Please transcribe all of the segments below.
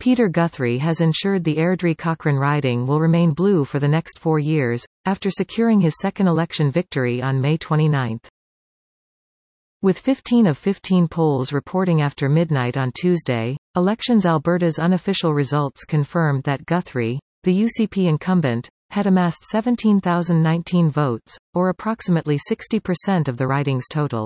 Peter Guthrie has ensured the Airdrie-Cochrane riding will remain blue for the next 4 years, after securing his second election victory on May 29. With 15 of 15 polls reporting after midnight on Tuesday, Elections Alberta's unofficial results confirmed that Guthrie, the UCP incumbent, had amassed 17,019 votes, or approximately 60% of the riding's total.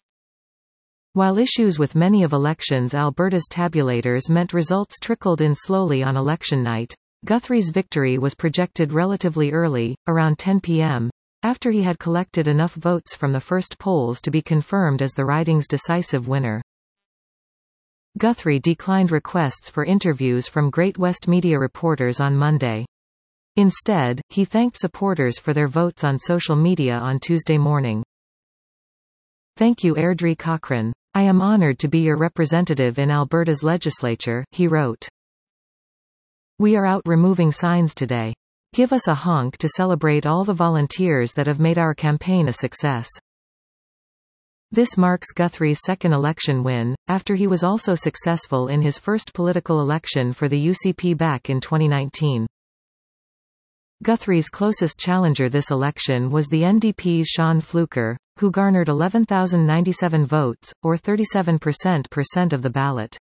While issues with many of Elections Alberta's tabulators meant results trickled in slowly on election night, Guthrie's victory was projected relatively early, around 10 p.m., after he had collected enough votes from the first polls to be confirmed as the riding's decisive winner. Guthrie declined requests for interviews from Great West media reporters on Monday. Instead, he thanked supporters for their votes on social media on Tuesday morning. "Thank you, Airdrie-Cochrane. I am honoured to be your representative in Alberta's legislature," he wrote. "We are out removing signs today. Give us a honk to celebrate all the volunteers that have made our campaign a success." This marks Guthrie's second election win, after he was also successful in his first political election for the UCP back in 2019. Guthrie's closest challenger this election was the NDP's Sean Fluker, who garnered 11,097 votes, or 37% of the ballot.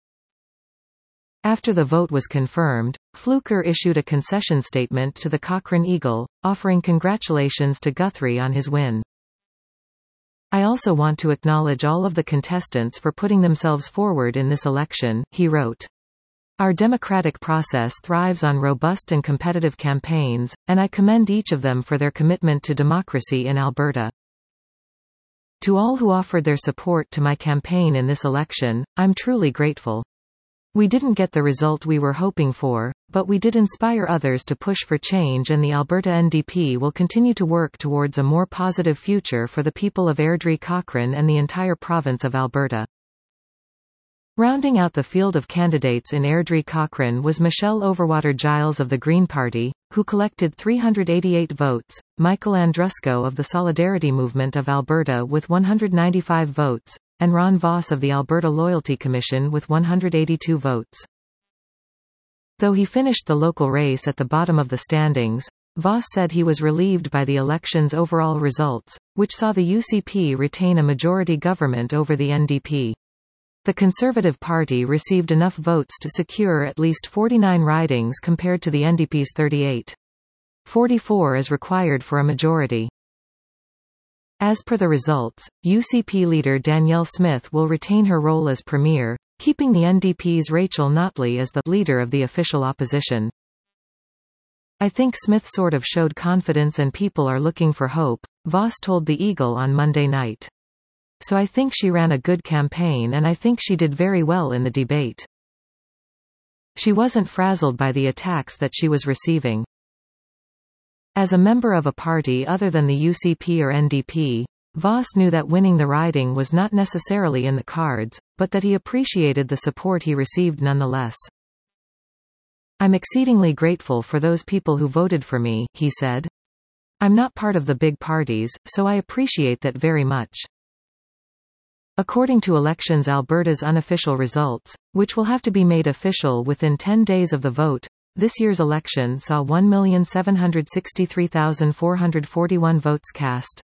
After the vote was confirmed, Fluker issued a concession statement to the Cochrane Eagle, offering congratulations to Guthrie on his win. "I also want to acknowledge all of the contestants for putting themselves forward in this election," he wrote. "Our democratic process thrives on robust and competitive campaigns, and I commend each of them for their commitment to democracy in Alberta. To all who offered their support to my campaign in this election, I'm truly grateful. We didn't get the result we were hoping for, but we did inspire others to push for change, and the Alberta NDP will continue to work towards a more positive future for the people of Airdrie-Cochrane and the entire province of Alberta." Rounding out the field of candidates in Airdrie-Cochrane was Michelle Overwater-Giles of the Green Party, who collected 388 votes, Michael Andrusko of the Solidarity Movement of Alberta with 195 votes, and Ron Voss of the Alberta Loyalty Commission with 182 votes. Though he finished the local race at the bottom of the standings, Voss said he was relieved by the election's overall results, which saw the UCP retain a majority government over the NDP. The Conservative Party received enough votes to secure at least 49 ridings compared to the NDP's 38. 44 is required for a majority. As per the results, UCP leader Danielle Smith will retain her role as Premier, keeping the NDP's Rachel Notley as the leader of the official opposition. "I think Smith sort of showed confidence and people are looking for hope," Voss told the Eagle on Monday night. "So I think she ran a good campaign and I think she did very well in the debate. She wasn't frazzled by the attacks that she was receiving." As a member of a party other than the UCP or NDP, Voss knew that winning the riding was not necessarily in the cards, but that he appreciated the support he received nonetheless. "I'm exceedingly grateful for those people who voted for me," he said. "I'm not part of the big parties, so I appreciate that very much." According to Elections Alberta's unofficial results, which will have to be made official within 10 days of the vote, this year's election saw 1,763,441 votes cast.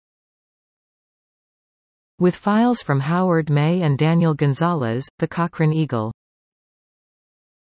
With files from Howard May and Daniel Gonzalez, the Cochrane Eagle.